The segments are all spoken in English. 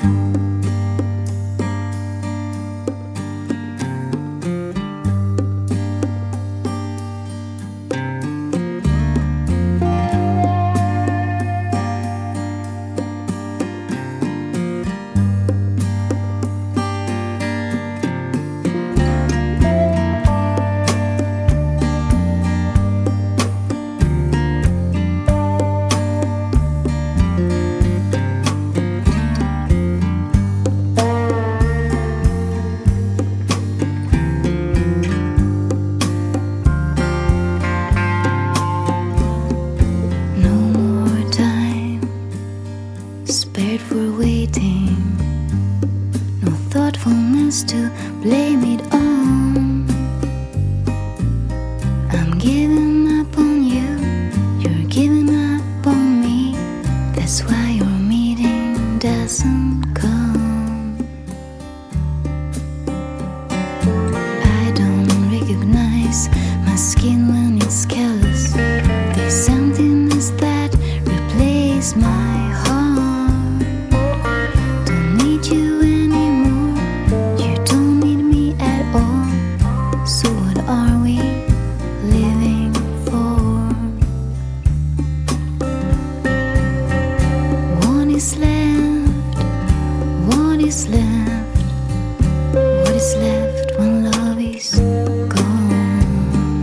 Spared for waiting, no thoughtfulness to blame it on. I'm giving up on you, you're giving up on me. That's why your meeting doesn't come. I don't recognize my skin when it's callous. There's emptiness that replaces my heart. What is left when love is gone?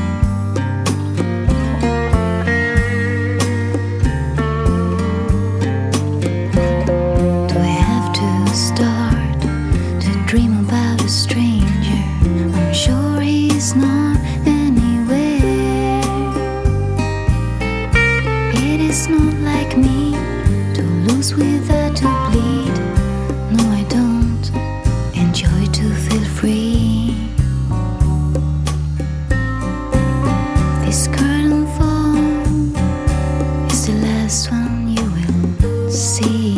Do I have to start to dream about a stranger? I'm sure he's not anywhere. It is not like me to lose without to bleed. No, I don't enjoy to feel free. This curtain fall is the last one you will see.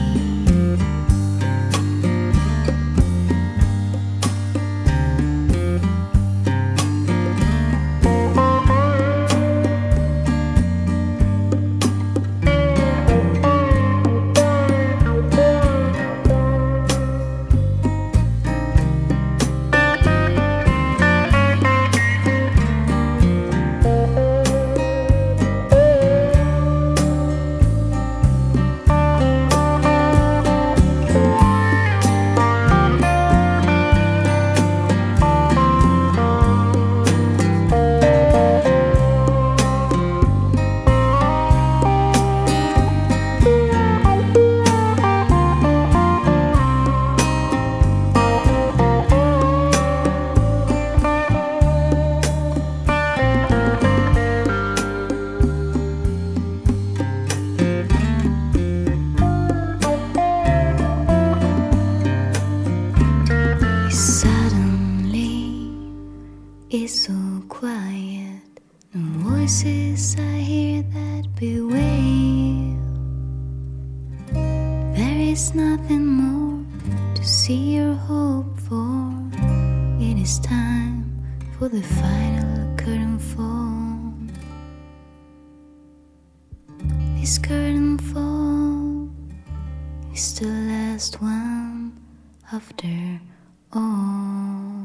It's so quiet, no voices I hear that bewail. There is nothing more to see or hope for. It is time for the final curtain fall. This curtain fall is the last one after all.